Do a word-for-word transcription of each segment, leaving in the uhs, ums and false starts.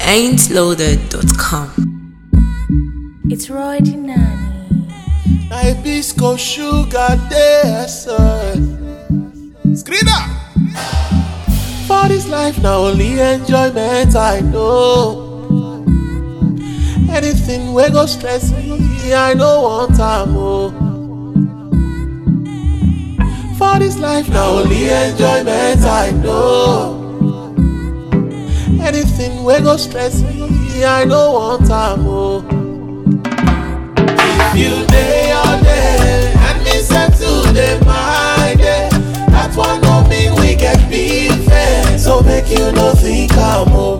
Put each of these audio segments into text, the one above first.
ain't loaded dot com. It's Roy Dinani. Hibisco sugar there, sir. Skrida. For this life now only enjoyment I know. Anything we go stress me, I don't want time more. For this life now only enjoyment I know. Anything we go stress me, I don't want time more. If you day all day and me set to the my day, that one no mean we get beef, so make you no think I'm more.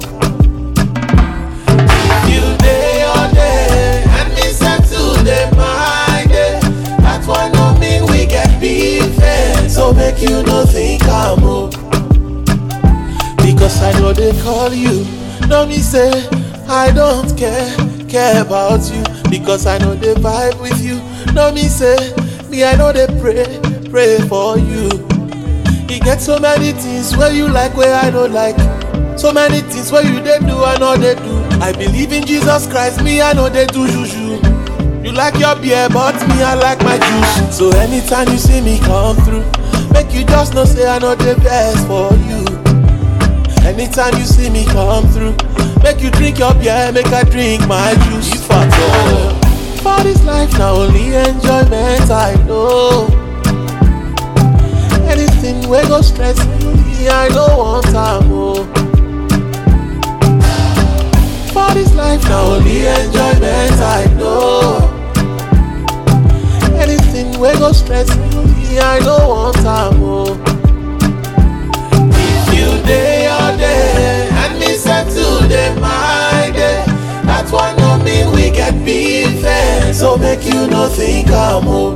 If you day all day and me set to the my day, that one no mean we get beef, so make you no think I'm more. Because I know they call you, know me say I don't care, care about you. Because I know they vibe with you, know me say me I know they pray, pray for you. You get so many things where you like, where I don't like. So many things where you they do, I know they do. I believe in Jesus Christ, me I know they do juju. You like your beer, but me I like my juice. So anytime you see me come through, make you just know say I know the best for you. Anytime you see me come through, make you drink your beer, make I drink my juice. If at all. For this life now only enjoyment I know. Anything we go stress me, I don't want time more. For this life now only enjoyment I know. Anything we go stress me, I don't want time more. If you day all day and me set to the my day, that one no mean we get beef, so make you no think I'm more.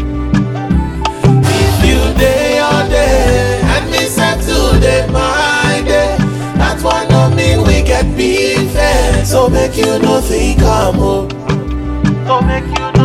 If you day all day and me set to the my day, that one no mean we get beef, so make you no think I'm more. So make you no